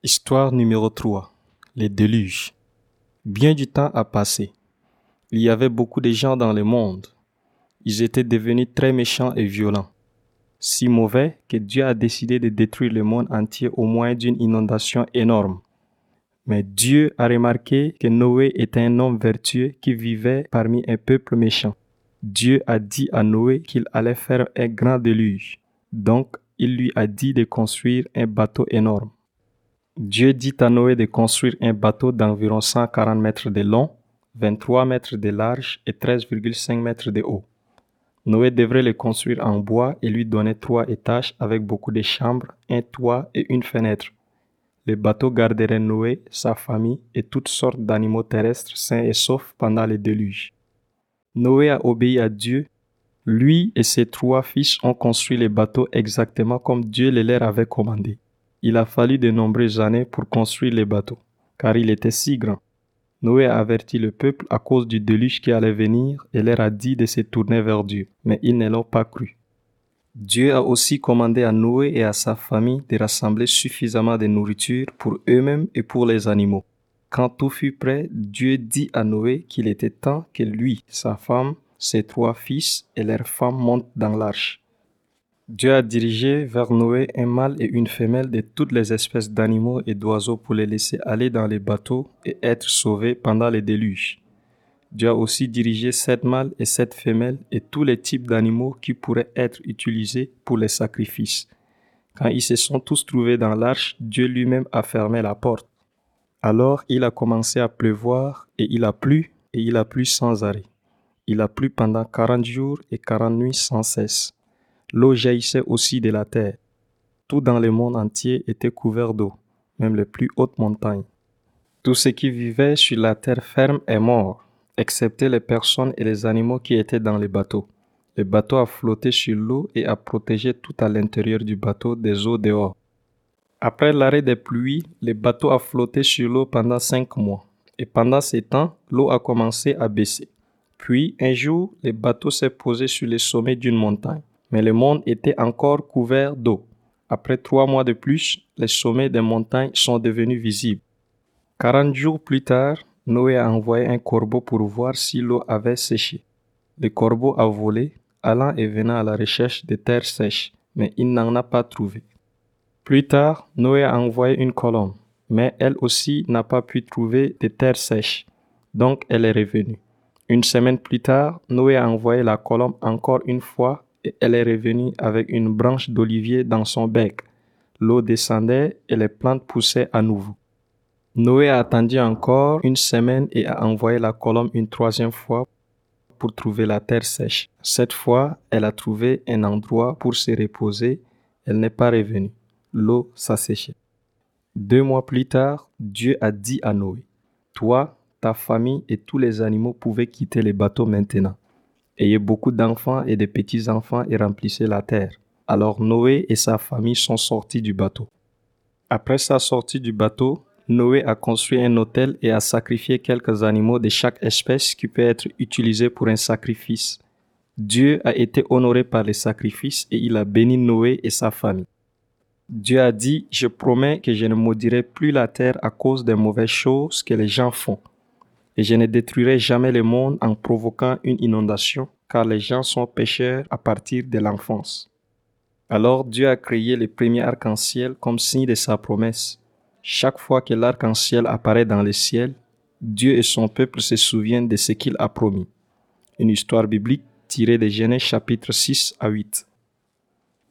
Histoire numéro 3. Les déluges. Bien du temps a passé. Il y avait beaucoup de gens dans le monde. Ils étaient devenus très méchants et violents. Si mauvais que Dieu a décidé de détruire le monde entier au moyen d'une inondation énorme. Mais Dieu a remarqué que Noé était un homme vertueux qui vivait parmi un peuple méchant. Dieu a dit à Noé qu'il allait faire un grand déluge. Donc, il lui a dit de construire un bateau énorme. Dieu dit à Noé de construire un bateau d'environ 140 mètres de long, 23 mètres de large et 13,5 mètres de haut. Noé devrait le construire en bois et lui donner 3 étages avec beaucoup de chambres, un toit et une fenêtre. Le bateau garderait Noé, sa famille et toutes sortes d'animaux terrestres sains et saufs pendant le déluge. Noé a obéi à Dieu. Lui et ses 3 fils ont construit le bateau exactement comme Dieu le leur avait commandé. Il a fallu de nombreuses années pour construire le bateau, car il était si grand. Noé a averti le peuple à cause du déluge qui allait venir et leur a dit de se tourner vers Dieu, mais ils ne l'ont pas cru. Dieu a aussi commandé à Noé et à sa famille de rassembler suffisamment de nourriture pour eux-mêmes et pour les animaux. Quand tout fut prêt, Dieu dit à Noé qu'il était temps que lui, sa femme, ses 3 fils et leurs femmes montent dans l'arche. Dieu a dirigé vers Noé un mâle et une femelle de toutes les espèces d'animaux et d'oiseaux pour les laisser aller dans les bateaux et être sauvés pendant le déluge. Dieu a aussi dirigé 7 mâles et 7 femelles et tous les types d'animaux qui pourraient être utilisés pour les sacrifices. Quand ils se sont tous trouvés dans l'arche, Dieu lui-même a fermé la porte. Alors il a commencé à pleuvoir et il a plu sans arrêt. Il a plu pendant 40 jours et 40 nuits sans cesse. L'eau jaillissait aussi de la terre. Tout dans le monde entier était couvert d'eau, même les plus hautes montagnes. Tout ce qui vivait sur la terre ferme est mort, excepté les personnes et les animaux qui étaient dans le bateau. Le bateau a flotté sur l'eau et a protégé tout à l'intérieur du bateau des eaux dehors. Après l'arrêt des pluies, le bateau a flotté sur l'eau pendant 5 mois. Et pendant ce temps, l'eau a commencé à baisser. Puis, un jour, le bateau s'est posé sur le sommet d'une montagne. Mais le monde était encore couvert d'eau. Après 3 mois de plus, les sommets des montagnes sont devenus visibles. 40 jours plus tard, Noé a envoyé un corbeau pour voir si l'eau avait séché. Le corbeau a volé, allant et venant à la recherche de terres sèches, mais il n'en a pas trouvé. Plus tard, Noé a envoyé une colombe, mais elle aussi n'a pas pu trouver de terres sèches, donc elle est revenue. Une semaine plus tard, Noé a envoyé la colombe encore une fois et elle est revenue avec une branche d'olivier dans son bec. L'eau descendait et les plantes poussaient à nouveau. Noé a attendu encore une semaine et a envoyé la colombe une 3e fois pour trouver la terre sèche. Cette fois, elle a trouvé un endroit pour se reposer. Elle n'est pas revenue. L'eau s'asséchait. 2 mois plus tard, Dieu a dit à Noé, « Toi, ta famille et tous les animaux pouvaient quitter le bateau maintenant. Ayez beaucoup d'enfants et de petits-enfants et remplissez la terre. » Alors Noé et sa famille sont sortis du bateau. Après sa sortie du bateau, Noé a construit un autel et a sacrifié quelques animaux de chaque espèce qui peut être utilisé pour un sacrifice. Dieu a été honoré par les sacrifices et il a béni Noé et sa famille. Dieu a dit, « Je promets que je ne maudirai plus la terre à cause des mauvaises choses que les gens font. Et je ne détruirai jamais le monde en provoquant une inondation, car les gens sont pécheurs à partir de l'enfance. » Alors Dieu a créé le premier arc-en-ciel comme signe de sa promesse. Chaque fois que l'arc-en-ciel apparaît dans le ciel, Dieu et son peuple se souviennent de ce qu'il a promis. Une histoire biblique tirée de Genèse chapitre 6 à 8.